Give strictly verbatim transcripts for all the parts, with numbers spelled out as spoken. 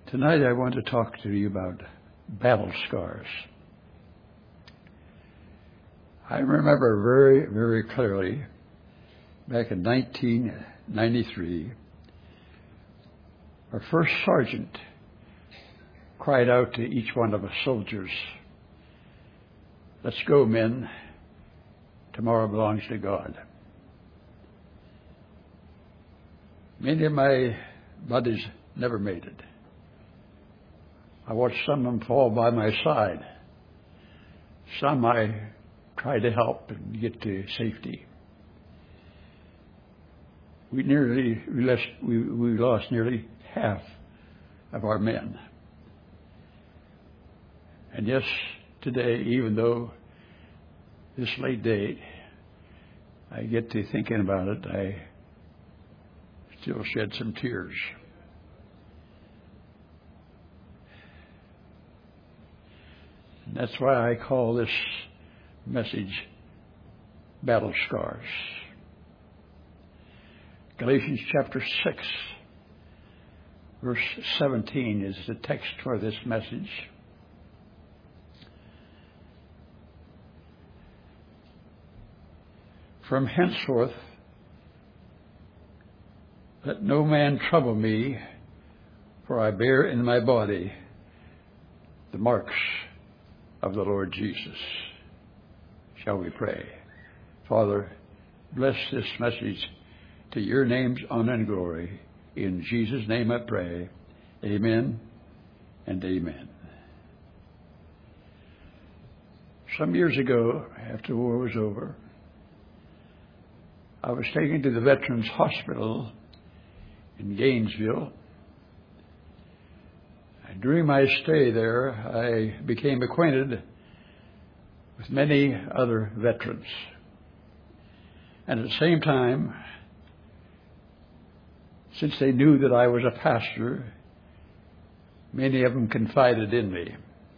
Tonight I want to talk to you about battle scars. I remember very, very clearly back in nineteen ninety-three, our first sergeant cried out to each one of us soldiers, "Let's go, men. Tomorrow belongs to God." Many of my buddies never made it. I watched some of them fall by my side. Some I tried to help and get to safety. We nearly we lost, we, we lost nearly half of our men. And yes, today, even though this late date, I get to thinking about it, I still shed some tears. And that's why I call this message Battle Scars. Galatians chapter six, verse seventeen is the text for this message. From henceforth, let no man trouble me, for I bear in my body the marks of the Lord Jesus. Shall we pray? Father, bless this message to your name's honor and glory. In Jesus' name I pray. Amen and amen. Some years ago, after the war was over, I was taken to the Veterans Hospital in Gainesville. And during my stay there, I became acquainted with many other veterans. And at the same time, since they knew that I was a pastor, many of them confided in me.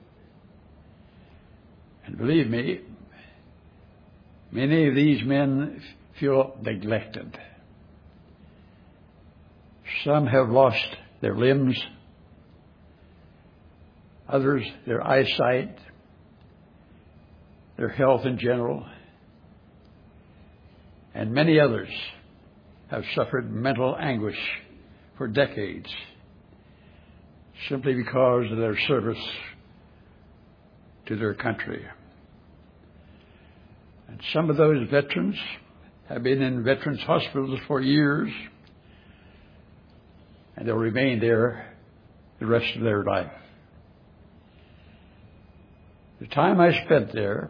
And believe me, many of these men feel neglected. Some have lost their limbs, others their eyesight, their health in general, and many others have suffered mental anguish for decades simply because of their service to their country. And some of those veterans have been in veterans hospitals for years, and they'll remain there the rest of their life. The time I spent there,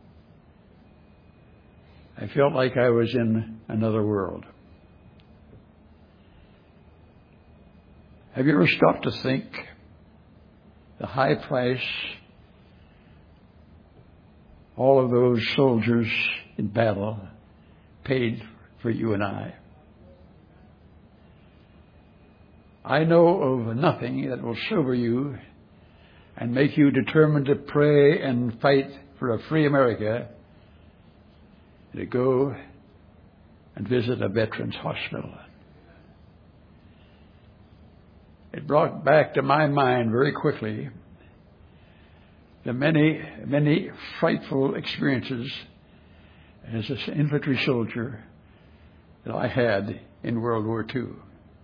I felt like I was in another world. Have you ever stopped to think the high price all of those soldiers in battle paid for you and I? I know of nothing that will sober you and make you determined to pray and fight for a free America to go and visit a veterans hospital. It brought back to my mind very quickly the many, many frightful experiences as an infantry soldier that I had in World War Two.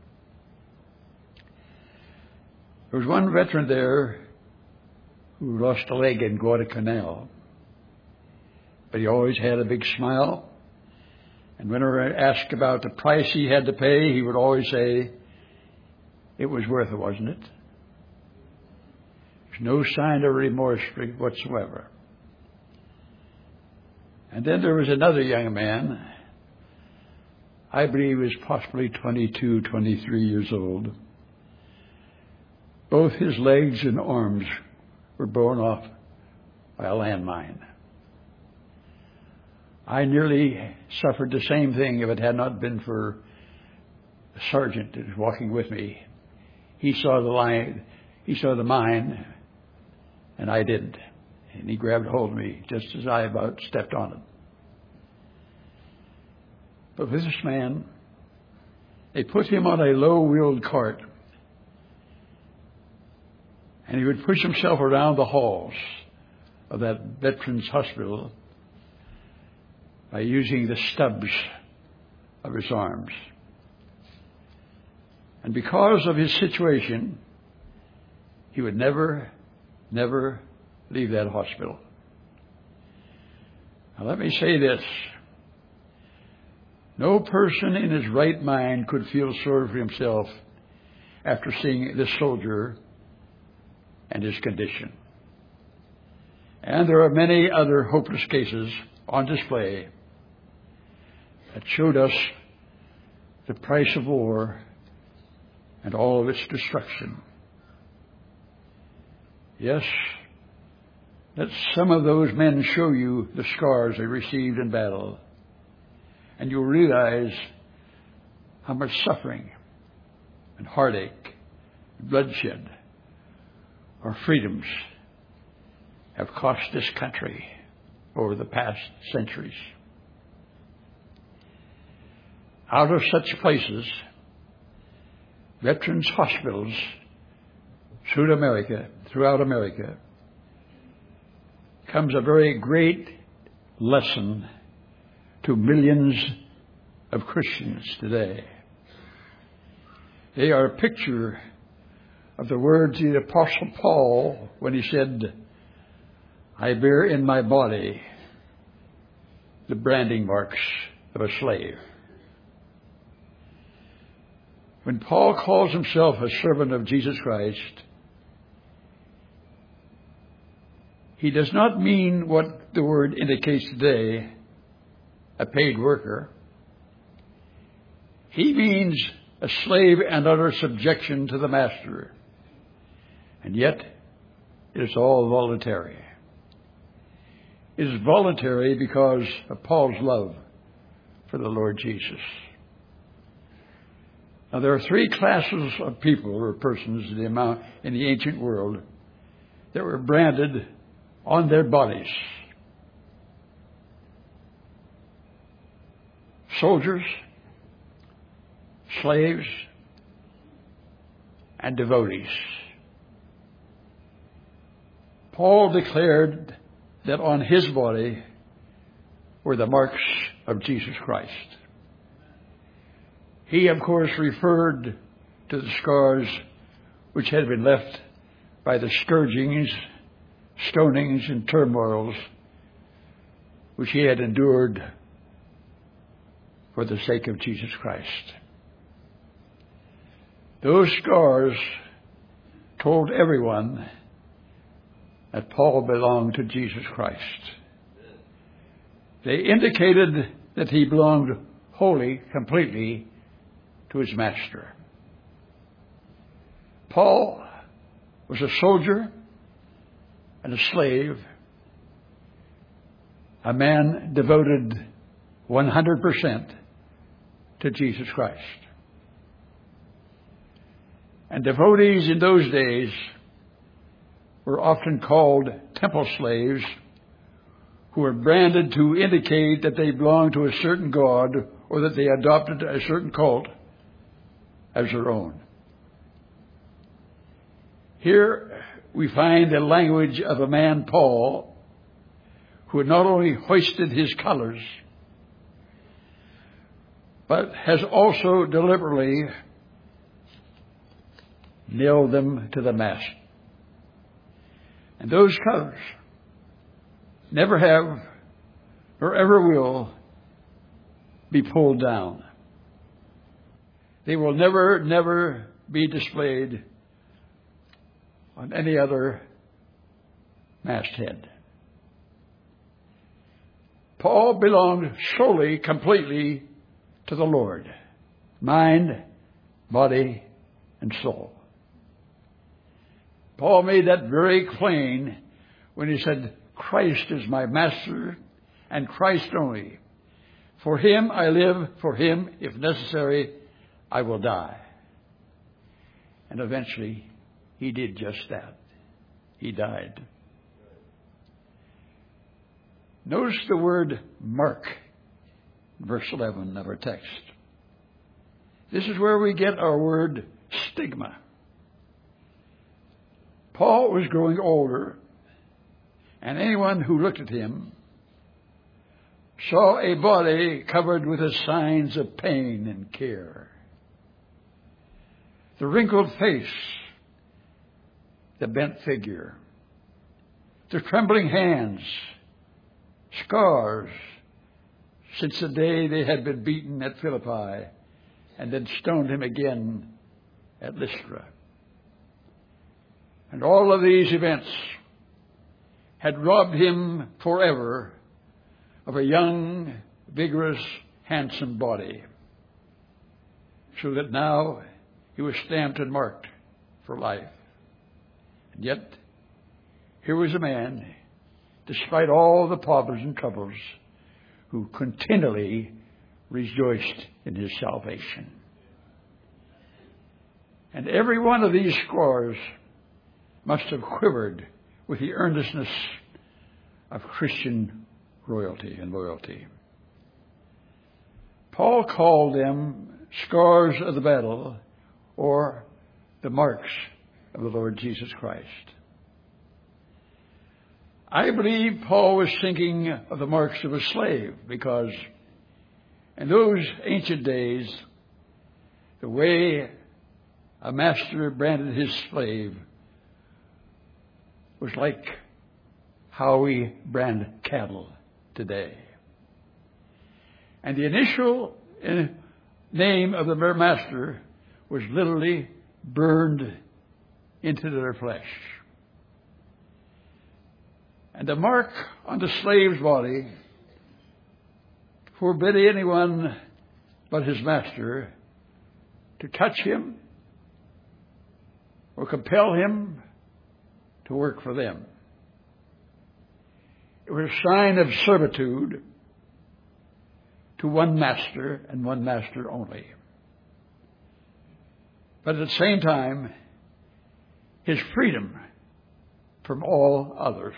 There was one veteran there who lost a leg in Guadalcanal, but he always had a big smile. And whenever I asked about the price he had to pay, he would always say, "It was worth it, wasn't it?" There's no sign of remorse whatsoever. And then there was another young man, I believe he was possibly twenty-two, twenty-three years old. Both his legs and arms were blown off by a landmine. I nearly suffered the same thing if it had not been for the sergeant that was walking with me. He saw the line, he saw the mine, and I didn't. And he grabbed hold of me just as I about stepped on it. But with this man, they put him on a low-wheeled cart And he would push himself around the halls of that veterans hospital by using the stubs of his arms. And because of his situation, he would never, never leave that hospital. Now let me say this. No person in his right mind could feel sorry for himself after seeing this soldier and his condition. And there are many other hopeless cases on display that showed us the price of war and all of its destruction. Yes, let some of those men show you the scars they received in battle, and you'll realize how much suffering and heartache, and bloodshed, our freedoms have cost this country over the past centuries. Out of such places, veterans' hospitals throughout America, throughout America, comes a very great lesson to millions of Christians today. They are a picture of the words of the Apostle Paul when he said, I bear in my body the branding marks of a slave. When Paul calls himself a servant of Jesus Christ, he does not mean what the word indicates today, a paid worker. He means a slave and utter subjection to the master. And yet, it is all voluntary. It is voluntary because of Paul's love for the Lord Jesus. Now, there are three classes of people or persons in the, amount, in the ancient world that were branded on their bodies. Soldiers, slaves, and devotees. Paul declared that on his body were the marks of Jesus Christ. He, of course, referred to the scars which had been left by the scourgings, stonings, and turmoils which he had endured for the sake of Jesus Christ. Those scars told everyone that Paul belonged to Jesus Christ. They indicated that he belonged wholly, completely to his master. Paul was a soldier and a slave, a man devoted one hundred percent to Jesus Christ. And devotees in those days were often called temple slaves, who were branded to indicate that they belonged to a certain god or that they adopted a certain cult as their own. Here we find the language of a man, Paul, who had not only hoisted his colors, but has also deliberately nailed them to the mast. And those colors never have or ever will be pulled down. They will never, never be displayed on any other masthead. Paul belonged solely, completely to the Lord. Mind, body, and soul. Paul made that very plain when he said, Christ is my master, and Christ only. For him I live, for him, if necessary, I will die. And eventually, he did just that. He died. Notice the word mark, verse eleven of our text. This is where we get our word stigma. Paul was growing older, and anyone who looked at him saw a body covered with the signs of pain and care. The wrinkled face, the bent figure, the trembling hands, scars since the day they had been beaten at Philippi and then stoned him again at Lystra. And all of these events had robbed him forever of a young, vigorous, handsome body, so that now he was stamped and marked for life. And yet, here was a man, despite all the problems and troubles, who continually rejoiced in his salvation. And every one of these scars must have quivered with the earnestness of Christian royalty and loyalty. Paul called them scars of the battle, or the marks of the Lord Jesus Christ. I believe Paul was thinking of the marks of a slave, because in those ancient days, the way a master branded his slave was like how we brand cattle today. And the initial name of the master was literally burned into their flesh. And the mark on the slave's body forbid anyone but his master to touch him or compel him to work for them. It was a sign of servitude to one master and one master only. But at the same time, his freedom from all others.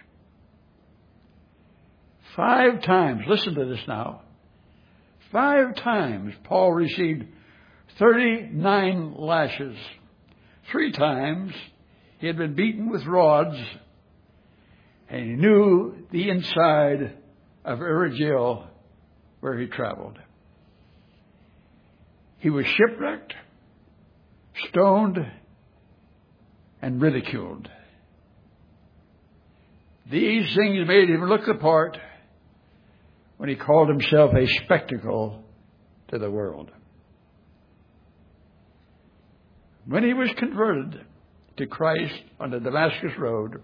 Five times, listen to this now, five times Paul received thirty-nine lashes. Three times he had been beaten with rods, and he knew the inside of every jail where he traveled. He was shipwrecked, stoned, and ridiculed. These things made him look the part when he called himself a spectacle to the world. When he was converted to Christ on the Damascus Road,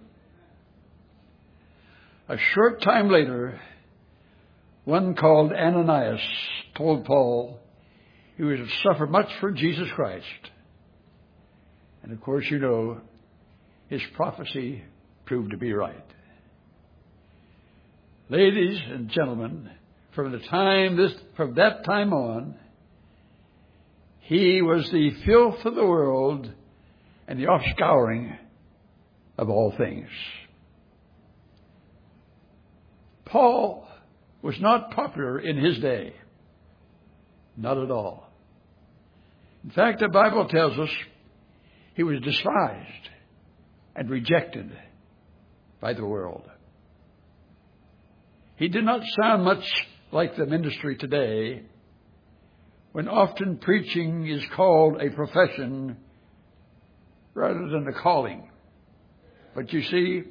a short time later, one called Ananias told Paul he was to suffer much for Jesus Christ. And of course, you know, his prophecy proved to be right. Ladies and gentlemen, from the time this, from that time on, he was the filth of the world and the offscouring of all things. Paul was not popular in his day. Not at all. In fact, the Bible tells us he was despised and rejected by the world. He did not sound much like the ministry today, when often preaching is called a profession rather than a calling. But you see,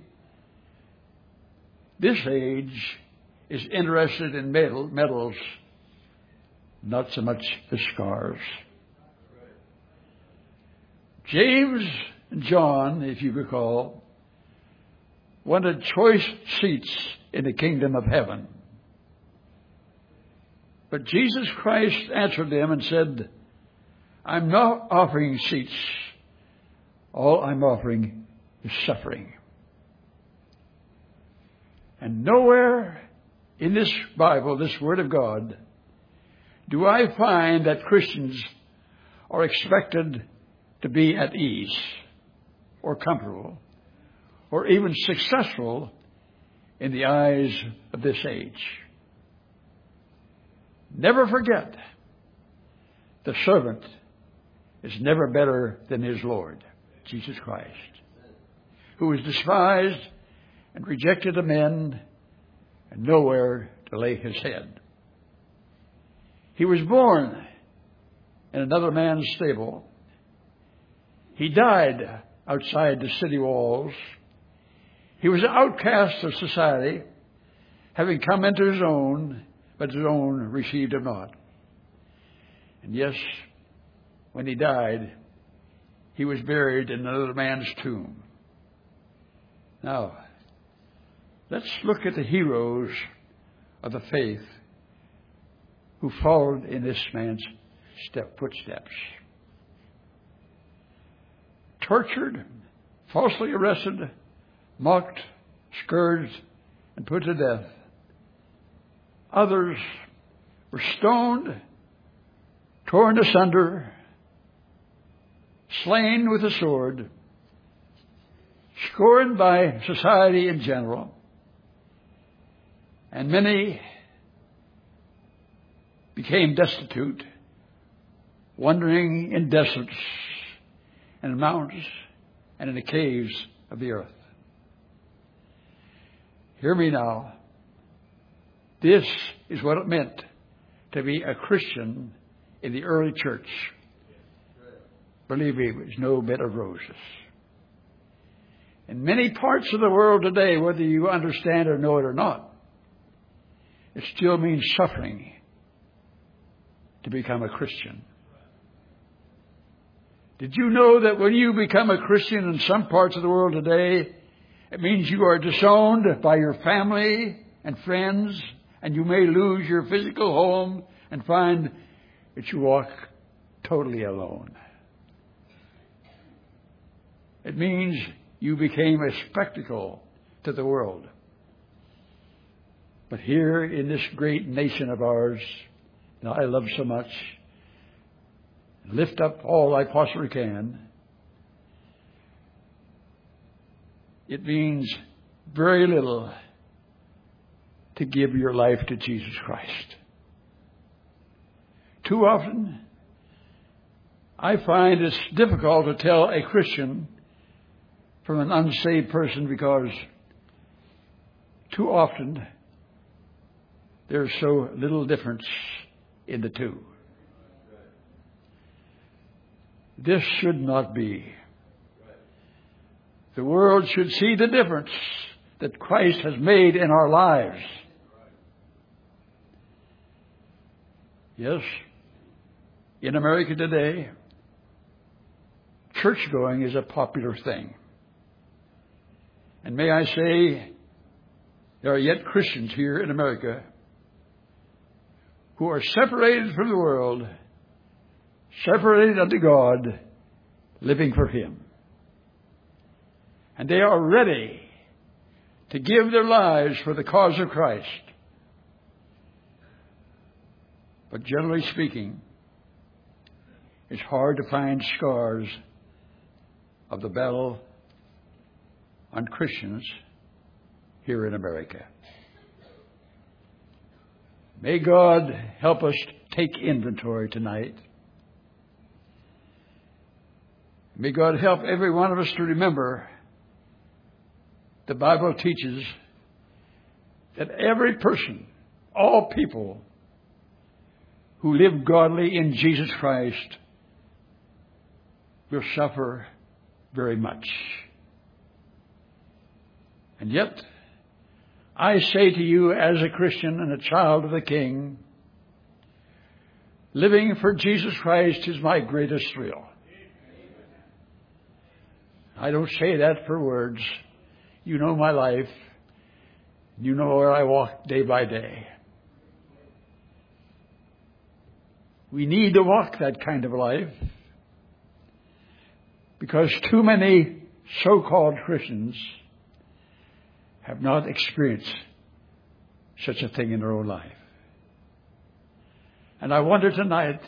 this age is interested in medal, medals, not so much the scars. James and John, if you recall, wanted choice seats in the kingdom of heaven. But Jesus Christ answered them and said, I'm not offering seats. All I'm offering is suffering. And nowhere in this Bible, this Word of God, do I find that Christians are expected to be at ease or comfortable or even successful in the eyes of this age. Never forget, the servant is never better than his Lord, Jesus Christ. who was despised and rejected of men and nowhere to lay his head. He was born in another man's stable. He died outside the city walls. He was an outcast of society, having come into his own, but his own received him not. And yes, when he died, he was buried in another man's tomb. Now, let's look at the heroes of the faith who followed in this man's step footsteps. Tortured, falsely arrested, mocked, scourged, and put to death. Others were stoned, torn asunder, slain with a sword, scorned by society in general, and many became destitute, wandering in deserts and mountains and in the caves of the earth. Hear me now. This is what it meant to be a Christian in the early church. Believe me, it was no bed of roses. In many parts of the world today, whether you understand or know it or not, it still means suffering to become a Christian. Did you know that when you become a Christian in some parts of the world today, it means you are disowned by your family and friends, and you may lose your physical home and find that you walk totally alone. It means you became a spectacle to the world. But here in this great nation of ours, that I love so much, lift up all I possibly can, it means very little to give your life to Jesus Christ. Too often, I find it's difficult to tell a Christian from an unsaved person because too often there's so little difference in the two. This should not be. The world should see the difference that Christ has made in our lives. Yes, in America today, church-going is a popular thing. And may I say, there are yet Christians here in America who are separated from the world, separated unto God, living for Him. And they are ready to give their lives for the cause of Christ. But generally speaking, it's hard to find scars of the battle on Christians here in America. May God help us take inventory tonight. May God help every one of us to remember the Bible teaches that every person, all people who live godly in Jesus Christ will suffer very much. And yet, I say to you as a Christian and a child of the King, living for Jesus Christ is my greatest thrill. I don't say that for words. You know my life. You know where I walk day by day. We need to walk that kind of life because too many so-called Christians have not experienced such a thing in their own life. And I wonder tonight,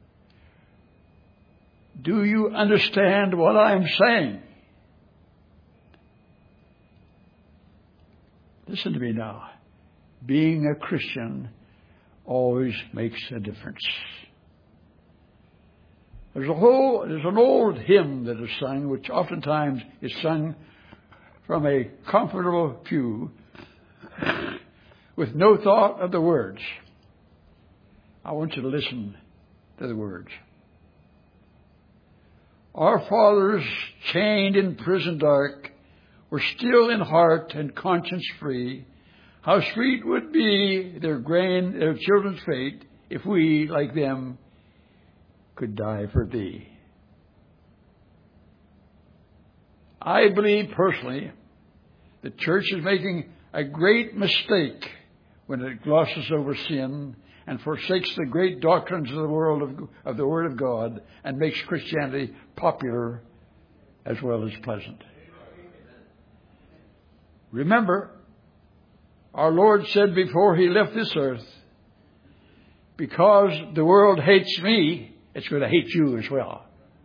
do you understand what I'm saying? Listen to me now. Being a Christian always makes a difference. There's a whole, there's an old hymn that is sung, which oftentimes is sung from a comfortable pew with no thought of the words. I want you to listen to the words. Our fathers, chained in prison dark, were still in heart and conscience free. How sweet would be their grain, their children's fate, if we, like them, could die for thee. I believe personally the church is making a great mistake when it glosses over sin and forsakes the great doctrines of the world of, of the Word of God and makes Christianity popular as well as pleasant. Remember, our Lord said before He left this earth, because the world hates me, it's going to hate you as well.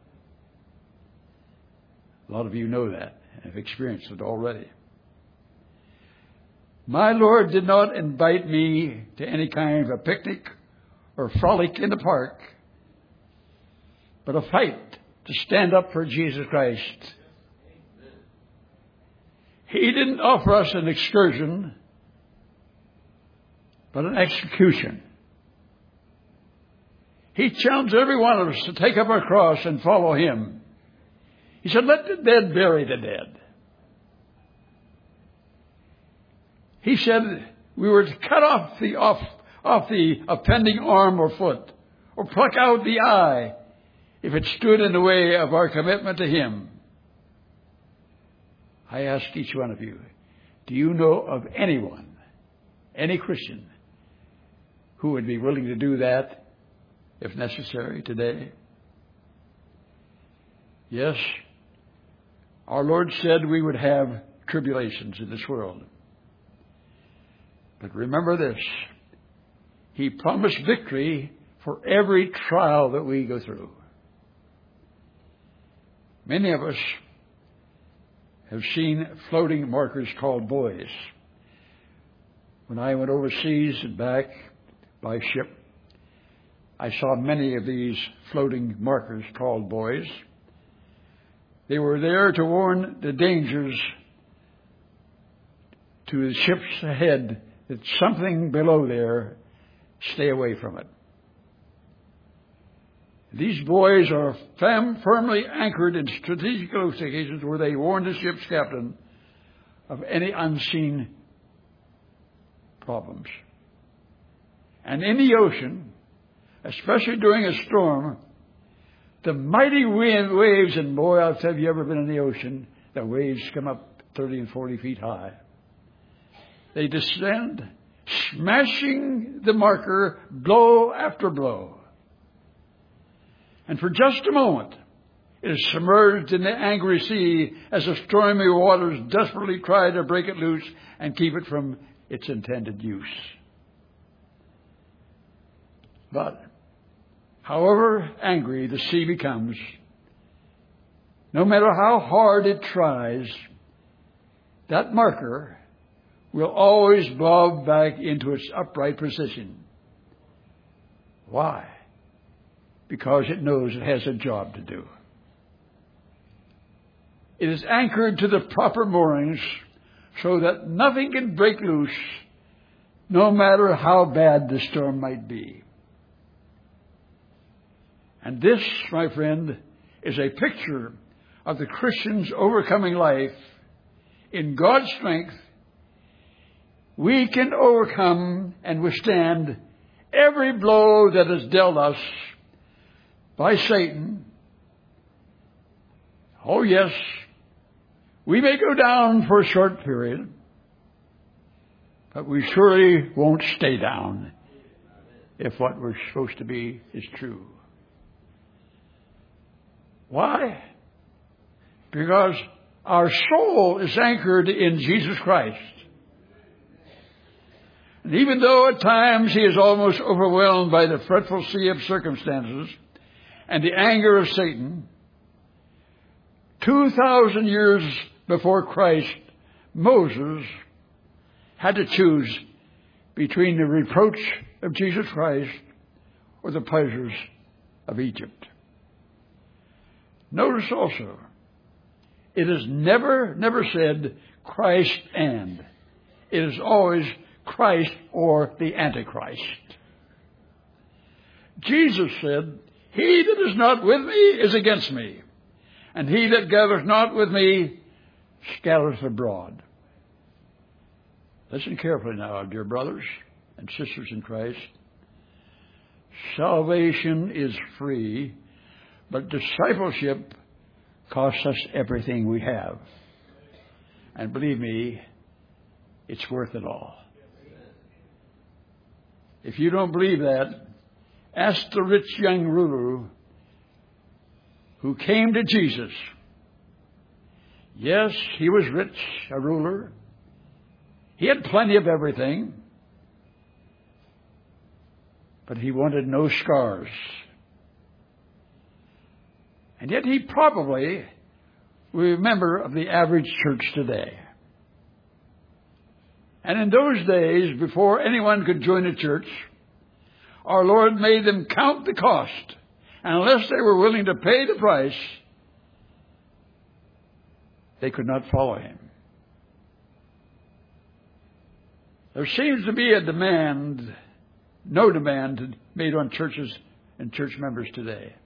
A lot of you know that and have experienced it already. My Lord did not invite me to any kind of a picnic or frolic in the park, but a fight to stand up for Jesus Christ. He didn't offer us an excursion, but an execution. He challenged every one of us to take up our cross and follow Him. He said, let the dead bury the dead. He said we were to cut off the, off, off the offending arm or foot, or pluck out the eye if it stood in the way of our commitment to Him. I ask each one of you, do you know of anyone, any Christian, who would be willing to do that if necessary today? Yes, our Lord said we would have tribulations in this world. But remember this, He promised victory for every trial that we go through. Many of us have seen floating markers called buoys. When I went overseas and back by ship, I saw many of these floating markers called buoys. They were there to warn the dangers to the ships ahead that something below there, stay away from it. These buoys are fam- firmly anchored in strategic locations where they warn the ship's captain of any unseen problems. And in the ocean, especially during a storm, the mighty wind, waves, and boy, I'll tell you, you ever been in the ocean, the waves come up thirty and forty feet high. They descend, smashing the marker blow after blow. And for just a moment, it is submerged in the angry sea as the stormy waters desperately try to break it loose and keep it from its intended use. But however angry the sea becomes, no matter how hard it tries, that marker will always bob back into its upright position. Why? Because it knows it has a job to do. It is anchored to the proper moorings so that nothing can break loose, no matter how bad the storm might be. And this, my friend, is a picture of the Christian's overcoming life. In God's strength, we can overcome and withstand every blow that is dealt us by Satan. Oh yes, we may go down for a short period, but we surely won't stay down if what we're supposed to be is true. Why? Because our soul is anchored in Jesus Christ. And even though at times He is almost overwhelmed by the fretful sea of circumstances and the anger of Satan, two thousand years before Christ, Moses had to choose between the reproach of Jesus Christ or the pleasures of Egypt. Notice also, It is never, never said Christ and. It is always Christ or the Antichrist. Jesus said, he that is not with me is against me, and he that gathereth not with me scattereth abroad. Listen carefully now, dear brothers and sisters in Christ. Salvation is free, but discipleship costs us everything we have. And believe me, it's worth it all. If you don't believe that, ask the rich young ruler who came to Jesus. Yes, he was rich, a ruler. He had plenty of everything. But he wanted no scars. And yet he probably was a member of the average church today. And in those days, before anyone could join a church, our Lord made them count the cost. And unless they were willing to pay the price, they could not follow him. There seems to be a demand, no demand made on churches and church members today.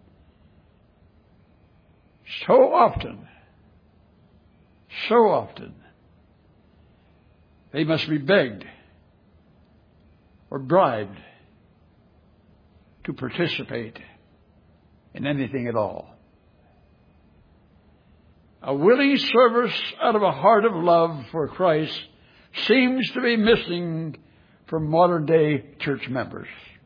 So often, so often, they must be begged or bribed to participate in anything at all. A willing service out of a heart of love for Christ seems to be missing from modern day church members.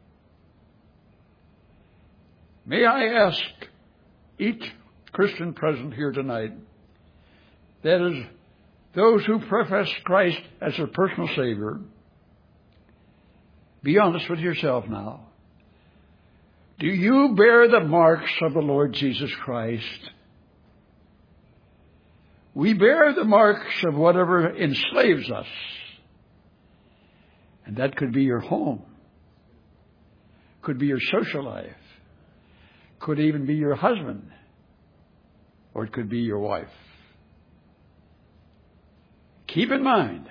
May I ask each Christian present here tonight, that is, those who profess Christ as their personal Savior, be honest with yourself now. Do you bear the marks of the Lord Jesus Christ? We bear the marks of whatever enslaves us. And that could be your home. Could be your social life. Could even be your husband. Or it could be your wife. Keep in mind,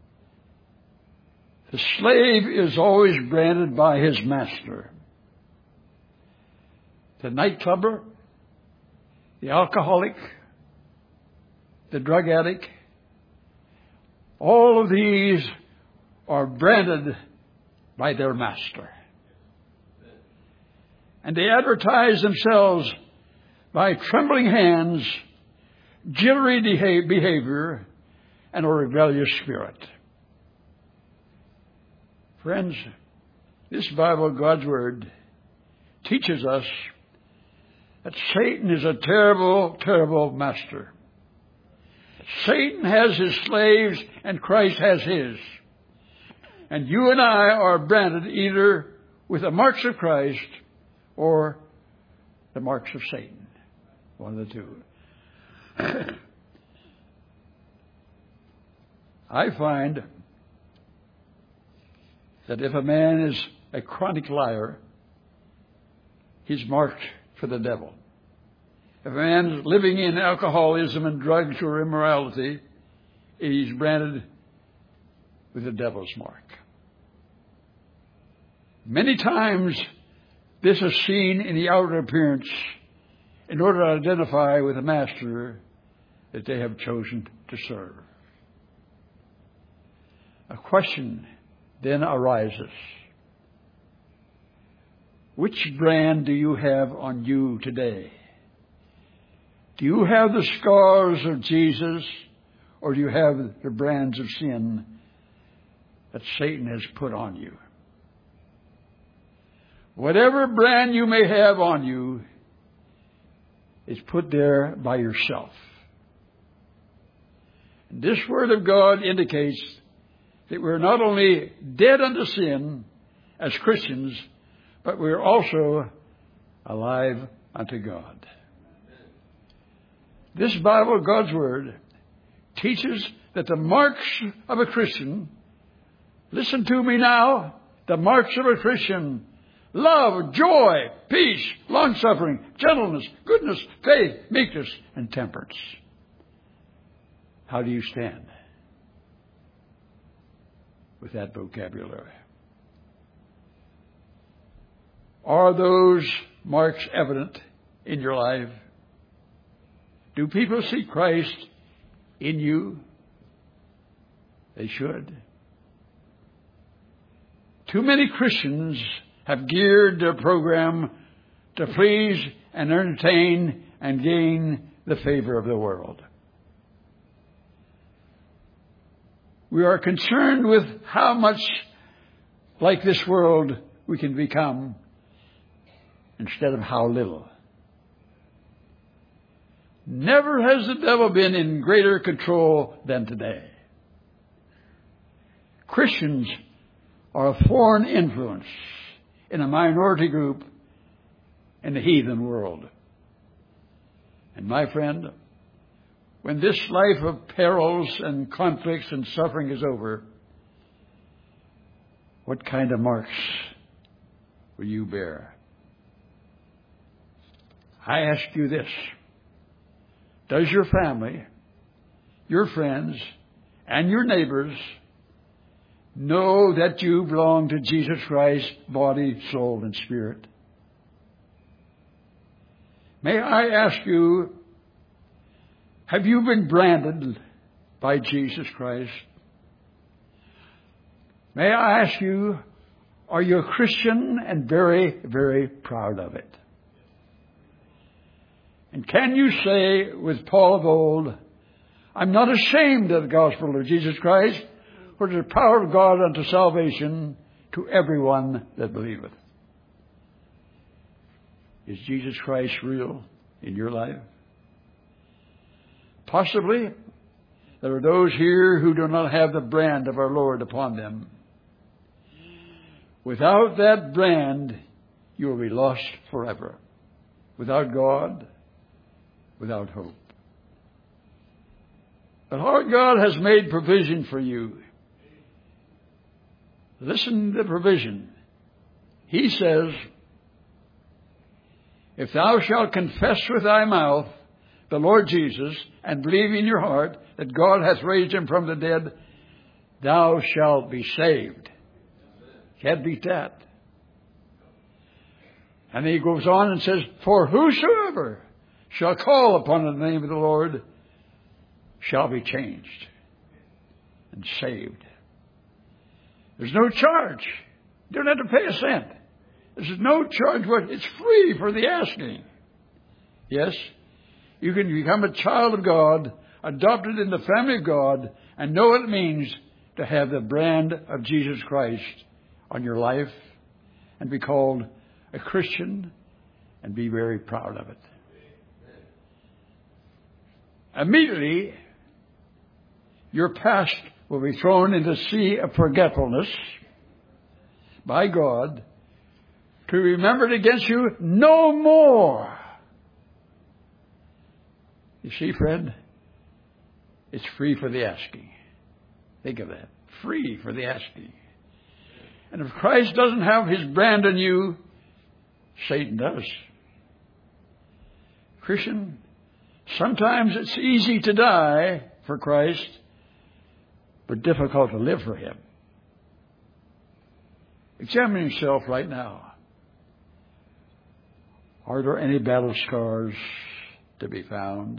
the slave is always branded by his master. The nightclubber, the alcoholic, the drug addict, all of these are branded by their master. And they advertise themselves by trembling hands, jittery behavior, and a rebellious spirit. Friends, this Bible, God's Word, teaches us that Satan is a terrible, terrible master. Satan has his slaves and Christ has his. And you and I are branded either with the marks of Christ or the marks of Satan. One of the two. I find that if a man is a chronic liar, he's marked for the devil. If a man is living in alcoholism and drugs or immorality, he's branded with the devil's mark. Many times, this is seen in the outer appearance in order to identify with the master that they have chosen to serve. A question then arises. Which brand do you have on you today? Do you have the scars of Jesus, or do you have the brands of sin that Satan has put on you? Whatever brand you may have on you is put there by yourself. And this Word of God indicates that we're not only dead unto sin as Christians, but we're also alive unto God. This Bible, God's Word, teaches that the marks of a Christian, listen to me now, the marks of a Christian: love, joy, peace, long-suffering, gentleness, goodness, faith, meekness, and temperance. How do you stand with that vocabulary? Are those marks evident in your life? Do people see Christ in you? They should. Too many Christians have geared their program to please and entertain and gain the favor of the world. We are concerned with how much like this world we can become instead of how little. Never has the devil been in greater control than today. Christians are a foreign influence in a minority group in the heathen world. And my friend, when this life of perils and conflicts and suffering is over, what kind of marks will you bear? I ask you this. Does your family, your friends, and your neighbors know that you belong to Jesus Christ, body, soul, and spirit? May I ask you, have you been branded by Jesus Christ? May I ask you, are you a Christian and very, very proud of it? And can you say with Paul of old, I'm not ashamed of the gospel of Jesus Christ, for it is the power of God unto salvation to everyone that believeth. Is Jesus Christ real in your life? Possibly there are those here who do not have the brand of our Lord upon them. Without that brand, you will be lost forever. Without God, without hope. But our God has made provision for you. Listen to the provision. He says, if thou shalt confess with thy mouth the Lord Jesus and believe in your heart that God hath raised him from the dead, thou shalt be saved. Can't beat that. And then he goes on and says, for whosoever shall call upon the name of the Lord shall be changed and saved. There's no charge. You don't have to pay a cent. There's no charge. It's free for the asking. Yes, you can become a child of God, adopted in the family of God, and know what it means to have the brand of Jesus Christ on your life and be called a Christian and be very proud of it. Immediately, your past will be thrown into the sea of forgetfulness by God to be remembered against you no more. You see, friend, it's free for the asking. Think of that. Free for the asking. And if Christ doesn't have his brand on you, Satan does. Christian, sometimes it's easy to die for Christ, but difficult to live for him. Examine yourself right now. Are there any battle scars to be found?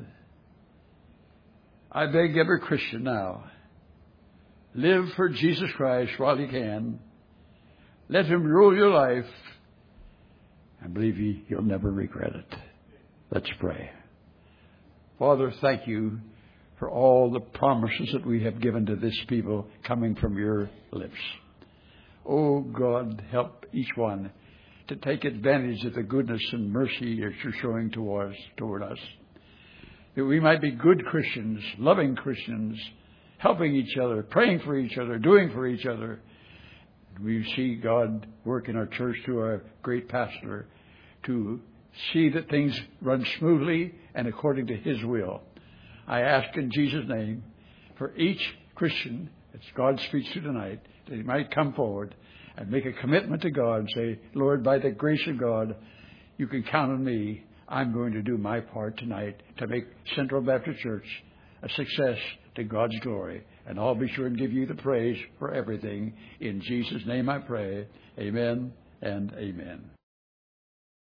I beg every Christian now, live for Jesus Christ while you can. Let him rule your life. I believe you, you'll never regret it. Let's pray. Father, thank you for all the promises that we have given to this people coming from your lips. Oh God, help each one to take advantage of the goodness and mercy that you're showing towards, toward us. That we might be good Christians, loving Christians, helping each other, praying for each other, doing for each other. We see God work in our church through our great pastor to see that things run smoothly and according to his will. I ask in Jesus' name for each Christian that God speaks to tonight, that he might come forward and make a commitment to God and say, Lord, by the grace of God, you can count on me. I'm going to do my part tonight to make Central Baptist Church a success to God's glory. And I'll be sure and give you the praise for everything. In Jesus' name I pray. Amen and amen.